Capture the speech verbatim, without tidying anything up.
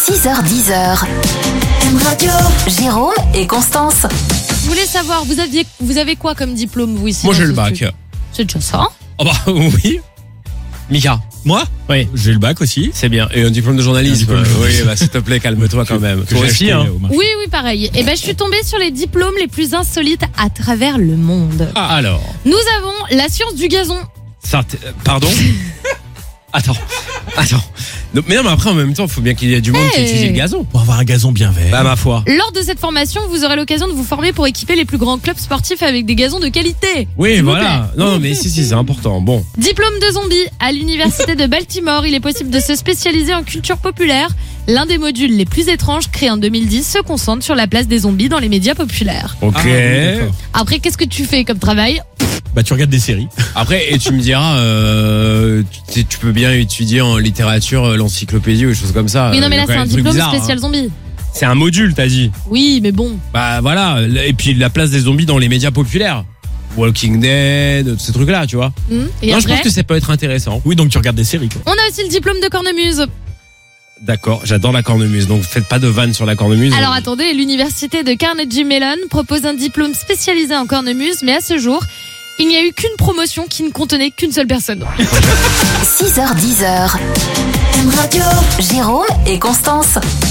six heures dix. M Radio. Jérôme et Constance. Je voulais savoir, vous aviez, vous avez quoi comme diplôme, vous, ici? Moi, j'ai le bac. Studio? C'est déjà ça. Oh bah oui. Mika. Moi? Oui. J'ai le bac aussi. C'est bien. Et un diplôme de journalisme. Un diplôme de Oui, bah s'il te plaît, calme-toi quand même. Que Toi j'ai aussi, acheté, hein. au marché. Oui, oui, pareil. Et ben, je suis tombée sur les diplômes les plus insolites à travers le monde. Ah, alors. Nous avons la science du gazon. Ça, t'es- euh, pardon. Attends. Attends. Non, mais non, mais après, en même temps, il faut bien qu'il y ait du monde qui Hey. étudie le gazon. Pour avoir un gazon bien vert. Bah, ma foi. Lors de cette formation, vous aurez l'occasion de vous former pour équiper les plus grands clubs sportifs avec des gazons de qualité. Oui, S'il vous voilà. Non, non, mais si, si, c'est important. Bon. Diplôme de zombie. À l'université de Baltimore, il est possible de se spécialiser en culture populaire. L'un des modules les plus étranges créés en deux mille dix se concentre sur la place des zombies dans les médias populaires. Ok. Ah, oui, d'accord. Après, qu'est-ce que tu fais comme travail? Bah tu regardes des séries. Après, et tu me diras, euh, tu, tu peux bien étudier en littérature euh, l'encyclopédie ou des choses comme ça. Oui, non, mais Il y a là, quand c'est même un des trucs diplôme bizarres, spécial hein. zombie. C'est un module, t'as dit. Oui, mais bon. Bah voilà. Et puis la place des zombies dans les médias populaires. Walking Dead, tous ces trucs-là, tu vois. Hum, Et non, je après, pense que ça peut être intéressant. Oui, donc tu regardes des séries quoi. on a aussi le diplôme de cornemuse. D'accord, j'adore la cornemuse, donc faites pas de vannes sur la cornemuse. Alors attendez, l'université de Carnegie Mellon propose un diplôme spécialisé en cornemuse, mais à ce jour, il n'y a eu qu'une promotion qui ne contenait qu'une seule personne. six heures dix. M Radio. Jérôme et Constance.